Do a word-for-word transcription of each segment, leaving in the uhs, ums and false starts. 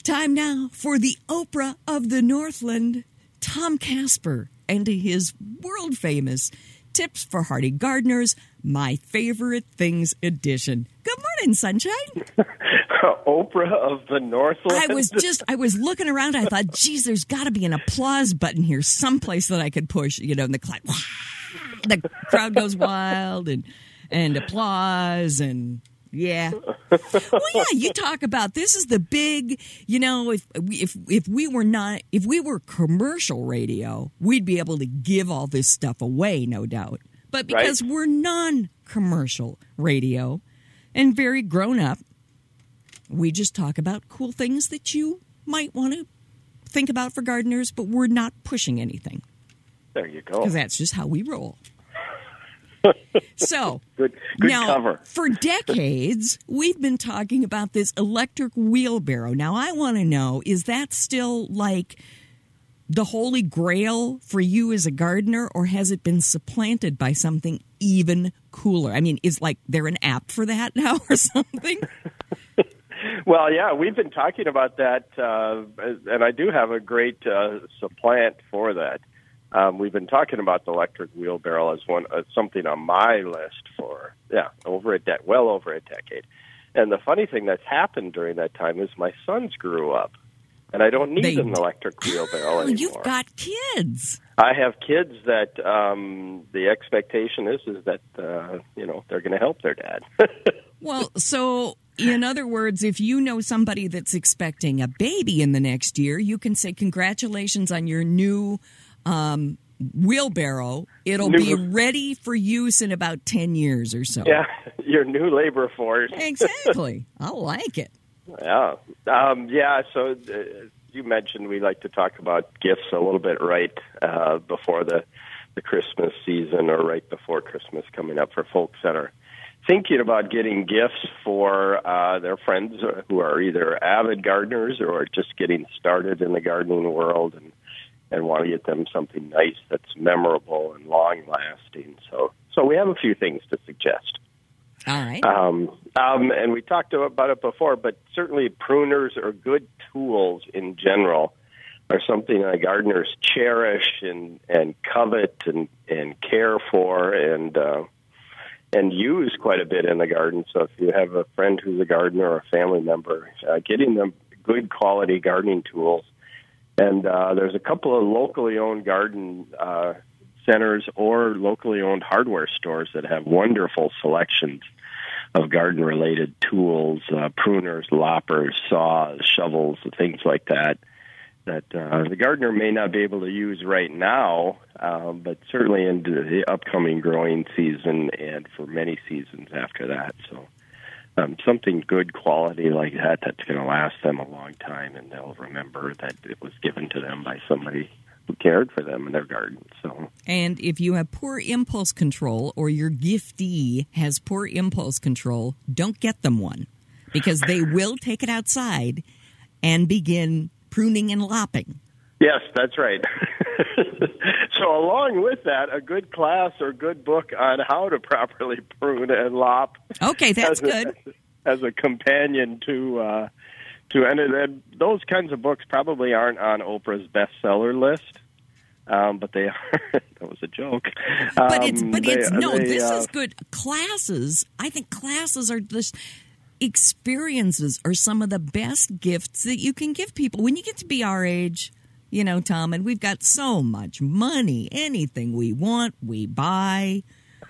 Time now for the Oprah of the Northland, Tom Casper, and his world-famous Tips for Hardy Gardeners, My Favorite Things edition. Good morning, Sunshine. Oprah of the Northland. I was just, I was looking around. I thought, geez, there's got to be an applause button here someplace that I could push, you know, and the crowd, the crowd goes wild and, and applause and... Yeah. Well, yeah, you talk about this is the big, you know, if if if we were not, if we were commercial radio, we'd be able to give all this stuff away, no doubt. But because right. we're non-commercial radio and very grown up, we just talk about cool things that you might want to think about for gardeners, but we're not pushing anything. There you go. Because that's just how we roll. So, good, good now, cover. For decades, we've been talking about this electric wheelbarrow. Now, I want to know, is that still like the holy grail for you as a gardener, or has it been supplanted by something even cooler? I mean, is like there an app for that now or something? Well, yeah, we've been talking about that, uh, and I do have a great uh, supplant for that. Um, we've been talking about the electric wheelbarrow as one as something on my list for yeah over a de- well over a decade. And the funny thing that's happened during that time is my sons grew up, and I don't need they, an electric wheelbarrow oh, anymore. You've got kids. I have kids that um, the expectation is is that uh, you know they're going to help their dad. Well, so. In other words, if you know somebody that's expecting a baby in the next year, you can say congratulations on your new um, wheelbarrow. It'll new, be ready for use in about ten years or so. Yeah, your new labor force. Exactly. I like it. Yeah. Um, yeah, so uh, you mentioned we like to talk about gifts a little bit right uh, before the, the Christmas season or right before Christmas coming up for folks that are thinking about getting gifts for uh, their friends who are either avid gardeners or just getting started in the gardening world and, and want to get them something nice that's memorable and long-lasting. So so we have a few things to suggest. All right. Um, um, and we talked about it before, but certainly pruners or good tools in general are something that gardeners cherish and, and covet and, and care for and uh and use quite a bit in the garden. So if you have a friend who's a gardener or a family member, uh, getting them good quality gardening tools. And uh, there's a couple of locally owned garden uh, centers or locally owned hardware stores that have wonderful selections of garden-related tools, uh, pruners, loppers, saws, shovels, things like that, that uh, the gardener may not be able to use right now, um, but certainly into the upcoming growing season and for many seasons after that. So um, something good quality like that that's going to last them a long time, and they'll remember that it was given to them by somebody who cared for them in their garden. So, and if you have poor impulse control or your giftee has poor impulse control, don't get them one because they will take it outside and begin pruning and lopping. Yes, that's right. So along with that, a good class or good book on how to properly prune and lop. Okay, that's as a, good. As a companion to, uh, to and, and those kinds of books probably aren't on Oprah's bestseller list, um, but they are. That was a joke. Um, but it's, but they, it's, no, they, this uh, is good. Classes, I think classes are just... experiences are some of the best gifts that you can give people. When you get to be our age, you know, Tom, and we've got so much money, anything we want, we buy.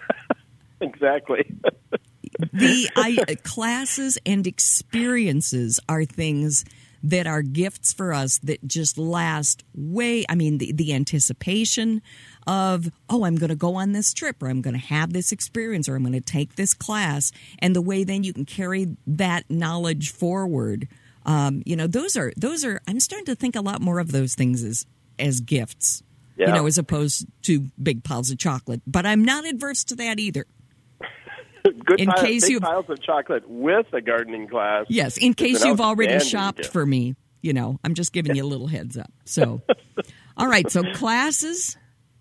Exactly. the I, classes and experiences are things that are gifts for us that just last way. I mean, the, the anticipation of, oh, I'm going to go on this trip, or I'm going to have this experience, or I'm going to take this class, and the way then you can carry that knowledge forward. Um, you know, those are those are. I'm starting to think a lot more of those things as as gifts, yeah. you know, as opposed to big piles of chocolate. But I'm not adverse to that either. Good in pile, case big you piles of chocolate with a gardening class. Yes, in case you've already shopped gift. for me, you know, I'm just giving you a little heads up. So, all right, so classes,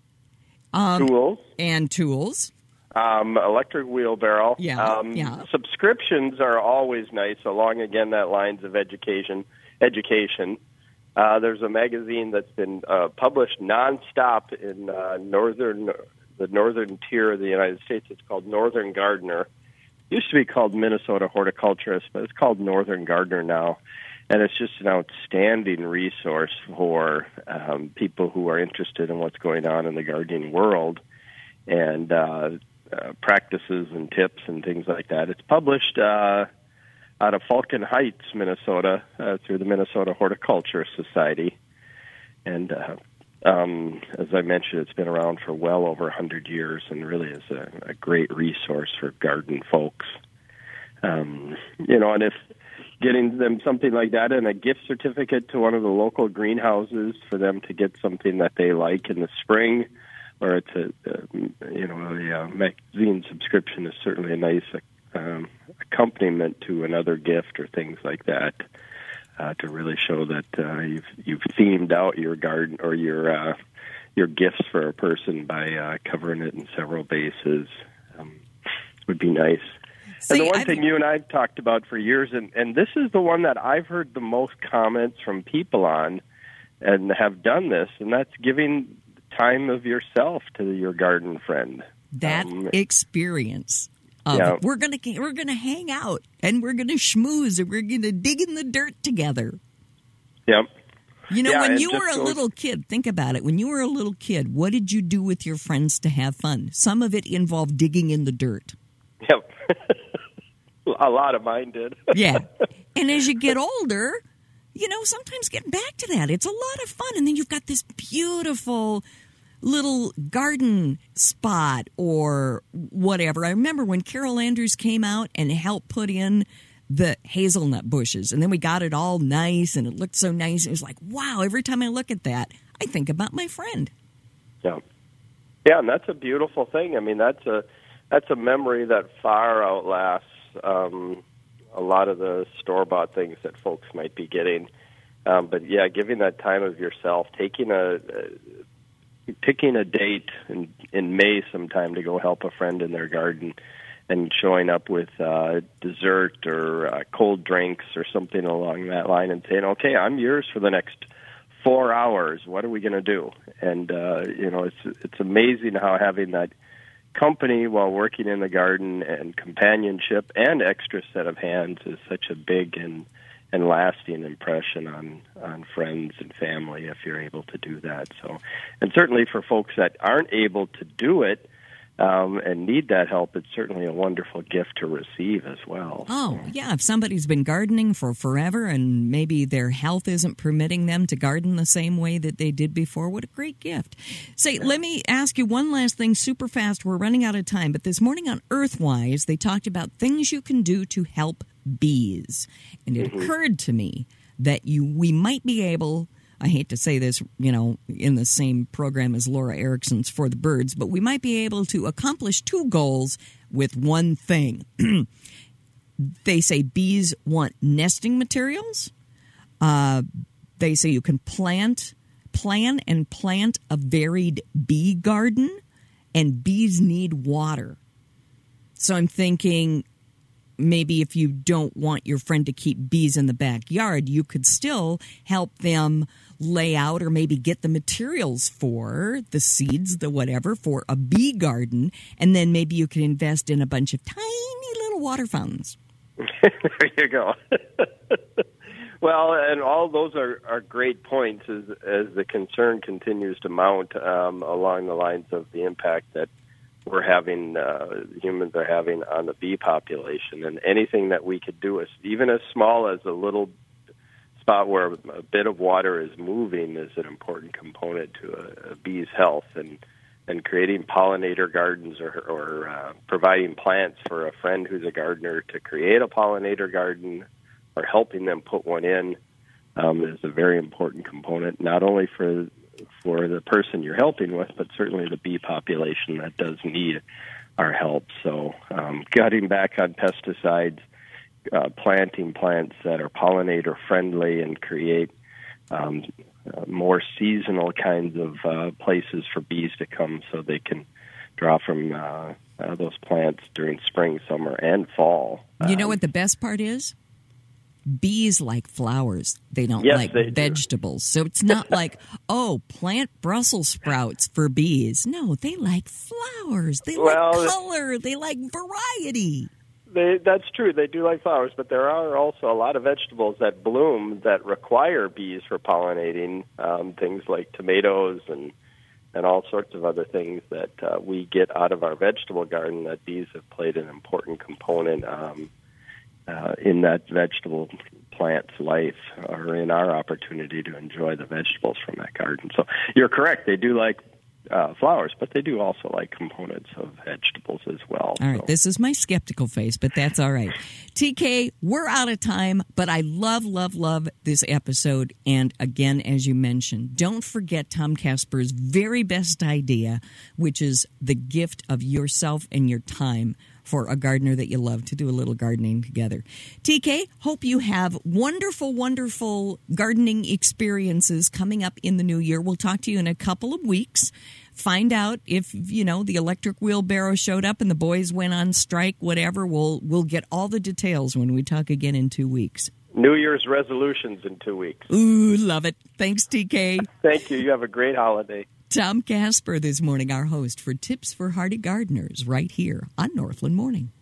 um, tools, and tools, um, electric wheelbarrow. Yeah, um, yeah. Subscriptions are always nice, along again that lines of education. education. Uh, there's a magazine that's been uh, published nonstop in uh, northern the northern tier of the United States. It's called Northern Gardener. It used to be called Minnesota Horticulturist, but it's called Northern Gardener now. And it's just an outstanding resource for um, people who are interested in what's going on in the gardening world and uh, uh, practices and tips and things like that. It's published uh, out of Falcon Heights, Minnesota, uh, through the Minnesota Horticulture Society. And uh, um, as I mentioned, it's been around for well over one hundred years and really is a, a great resource for garden folks. Um, you know, and if getting them something like that and a gift certificate to one of the local greenhouses for them to get something that they like in the spring, or it's a, uh, you know, a uh, magazine subscription is certainly a nice um, accompaniment to another gift or things like that, uh, to really show that uh, you've you've themed out your garden or your uh, your gifts for a person by uh, covering it in several bases. Um, would be nice. See, and the one I've... thing you and I have talked about for years, and, and this is the one that I've heard the most comments from people on and have done this, and that's giving time of yourself to your garden friend. That um, experience of yeah. we're gonna we're gonna hang out and we're gonna schmooze and we're gonna dig in the dirt together. Yep. You know, yeah, when you were a goes... little kid, think about it. When you were a little kid, what did you do with your friends to have fun? Some of it involved digging in the dirt. Yep. A lot of mine did. Yeah. And as you get older, you know, sometimes getting back to that, it's a lot of fun. And then you've got this beautiful little garden spot or whatever. I remember when Carol Andrews came out and helped put in the hazelnut bushes. And then we got it all nice and it looked so nice. It was like, wow, every time I look at that, I think about my friend. Yeah. Yeah, and that's a beautiful thing. I mean, that's a that's a memory that far outlasts Um, a lot of the store-bought things that folks might be getting. Um, but, yeah, giving that time of yourself, taking a, a picking a date in, in May sometime to go help a friend in their garden and showing up with uh, dessert or uh, cold drinks or something along that line and saying, okay, I'm yours for the next four hours. What are we going to do? And, uh, you know, it's it's amazing how having that company while working in the garden and companionship and extra set of hands is such a big and and lasting impression on on friends and family if you're able to do that. So, and certainly for folks that aren't able to do it um, and need that help, it's certainly a wonderful gift to receive as well. Oh, yeah. If somebody's been gardening for forever and maybe their health isn't permitting them to garden the same way that they did before, what a great gift. Say, let me ask you one last thing super fast. We're running out of time. But this morning on Earthwise, they talked about things you can do to help bees. And it mm-hmm. occurred to me that you we might be able... I hate to say this, you know, in the same program as Laura Erickson's For the Birds, but we might be able to accomplish two goals with one thing. They say bees want nesting materials. Uh, they say you can plant, plan and plant a varied bee garden, and bees need water. So I'm thinking maybe if you don't want your friend to keep bees in the backyard, you could still help them lay out or maybe get the materials for the seeds, the whatever, for a bee garden, and then maybe you can invest in a bunch of tiny little water fountains. There you go. Well, and all those are, are great points as, as the concern continues to mount um, along the lines of the impact that we're having, uh, humans are having on the bee population. And anything that we could do, is even as small as a little spot where a bit of water is moving, is an important component to a, a bee's health. And, and creating pollinator gardens or, or uh, providing plants for a friend who's a gardener to create a pollinator garden or helping them put one in um, is a very important component, not only for for the person you're helping with, but certainly the bee population that does need our help. So um, cutting back on pesticides, uh, planting plants that are pollinator-friendly and create um, uh, more seasonal kinds of uh, places for bees to come so they can draw from uh, uh, those plants during spring, summer, and fall. You know um, what the best part is? bees like flowers. They don't Yes, like they vegetables. Do. So it's not like, oh, plant Brussels sprouts for bees. No, they like flowers. They well, like color. They like variety. They, that's true. They do like flowers, but there are also a lot of vegetables that bloom that require bees for pollinating, um, things like tomatoes and and all sorts of other things that uh, we get out of our vegetable garden that bees have played an important component um, uh, in that vegetable plant's life, or in our opportunity to enjoy the vegetables from that garden. So you're correct. They do like Uh, flowers, but they do also like components of vegetables as well. All right, so. This is my skeptical face, but that's all right. T K, we're out of time, but I love, love, love this episode. And again, as you mentioned, don't forget Tom Casper's very best idea, which is the gift of yourself and your time for a gardener that you love to do a little gardening together. T K, hope you have wonderful, wonderful gardening experiences coming up in the new year. We'll talk to you in a couple of weeks. Find out if, you know, the electric wheelbarrow showed up and the boys went on strike, whatever. We'll we'll get all the details when we talk again in two weeks. New Year's resolutions in two weeks. Ooh, love it. Thanks, T K. Thank you. You have a great holiday. Tom Casper this morning, our host for Tips for Hardy Gardeners, right here on Northland Morning.